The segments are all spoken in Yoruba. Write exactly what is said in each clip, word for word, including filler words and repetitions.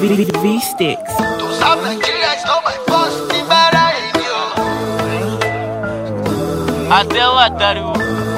V-Sticks. To South Nigeria is not my first thing, but I radio. Atewa Taru.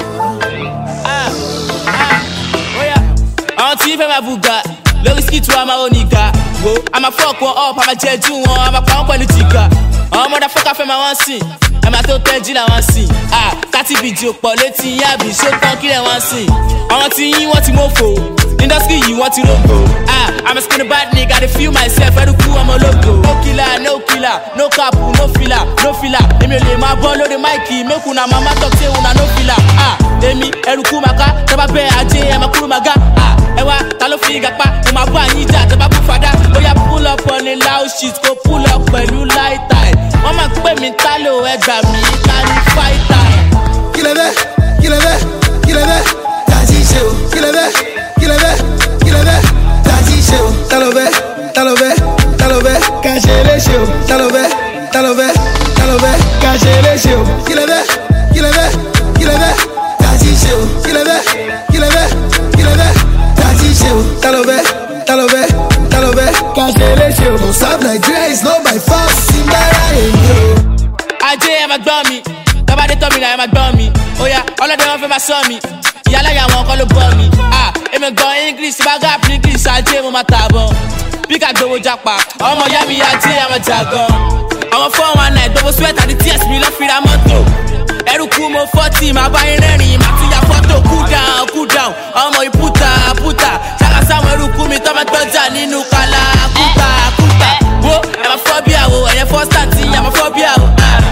Ah, ah, oh yeah. On T V, my buga. Lórí skit wa ma oníga. Wo, I'ma fuck one up, I'ma judge one, I'ma pound politica. Oh motherfucker fẹ́ ma wọ́n sìn. Ẹ máa tó tẹ́jú làwọn sìn. Ah, thirty fídíò pọ̀ létí yín àbí ṣótán kílẹ̀ wọ́n sìn. Àwọn tí yín wọ́n ti mọ́fò. Industry yìí wọ́n ti rogo. Ah, I'm a skinny bad nigga, I feel myself, I do cool, I'm a logo. No killer, no killer, no cap, no filler, no filler. Emi o le ma bọ́ lórí máìkì, make una mama talk say una no filler. Ah, èmi ẹrùkú màkà, tẹ́bá bẹ́ ajé ẹ máa kúrú màgá. Ah, ẹ wá ta ló fi gàpá, mo máa bá yín jà, tẹ́bá bú fàdá. Bóyá pull up on a loud shit, kó pull up pẹ̀lú light time. Wọ́n máa pè mí tálò ẹgbà mi, ká ní fight time. Kílẹ̀ bẹ́, kílẹ̀ bẹ́, kílẹ̀ bẹ́, tàjí ṣe o, kílẹ̀ bẹ́. Kílẹ̀bẹ́, kílẹ̀bẹ́, tàjí ṣe o, tálọ́bẹ́, tálọ́bẹ́, tálọ́bẹ́, kàṣe léṣe o, tálọ́bẹ́, tálọ́bẹ́, tálọ́bẹ́, kàṣe léṣe o, kílẹ̀bẹ́, kílẹ̀bẹ́, kílẹ̀bẹ́, tàjí ṣe o, kílẹ̀bẹ́, kílẹ̀bẹ́, kílẹ̀bẹ́, tàjí ṣe o, tálọ́bẹ́, tálọ́bẹ́, tálọ́bẹ́, kàṣe léṣe o. To South Nigeria is not my first simbara èmi o. Ajé ẹ máa gbọ́ mi, tọ́badé tọ́ mi náà ẹ máa gbọ́ mi, ó yá ọlọ́dẹ wọn fẹ́ máa sọ mi. Ìyálàyà wọn kọ́ ló bọ́ mi. Ah, èmi gan English, bá gap English, ajé mo máa tà bọ̀. Bí ká gbowó japa, ọmọ ìyá mi ajé àwọn jà gan. Àwọn four one nine gbogbo sweat àti tears mi lọ́ fi ra mọ́tò. Ẹrù kú mo forty, màá bá yín rẹ́rìn-ín, màá tún ya fọ́tò. Cool down, cool down, ọmọ ìpúta, púta. Ṣáká sáwọn ẹrù kú mi tọ́ máa tọ́jà nínú kálá. Kúta, kúta. Wo ẹ máa fọ́ bí àwọ̀, ẹ̀yẹ fọ́stà tí ẹ máa fọ́ bí àwọ̀.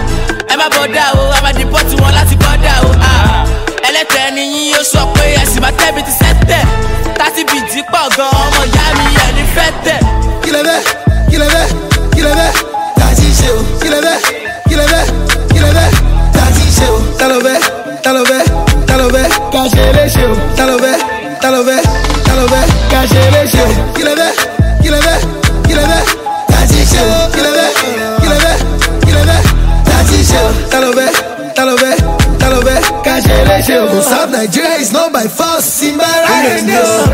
Ẹ má bọ̀dá o, a máa dìpọ́tì wọn láti bọ́dá o. Ẹlẹ́tẹ̀ẹ́ ni yín yóò sọ pé ẹ̀sìn máa tẹ́bi ti sẹ́tẹ̀. Tásì bìtì pọ̀ gan ọmọ ìyá mi ẹ̀ ní fẹ́ tẹ̀. Kílẹ̀bẹ́, kílẹ̀bẹ́, kílẹ̀bẹ́, tàjí ṣe o, kílẹ̀bẹ́, kílẹ̀bẹ́, kílẹ̀bẹ́, tàjí ṣe o, tálọ́bẹ́, tálọ́bẹ́, tálọ́bẹ́, kàṣe léṣe o, tálọ́bẹ́, tálọ́bẹ́, tálọ́bẹ́, kàṣe léṣe o, kílẹ̀bẹ́, kílẹ̀bẹ́, kílẹ̀bẹ́, tàjí ṣe o, kílẹ̀bẹ́, kílẹ̀bẹ́, kílẹ̀bẹ́, tàjí ṣe o, tálọ́bẹ́, tálọ́bẹ́, tálọ́bẹ́, kàṣe léṣe o. To South Nigeria is not my first simbara èmi o.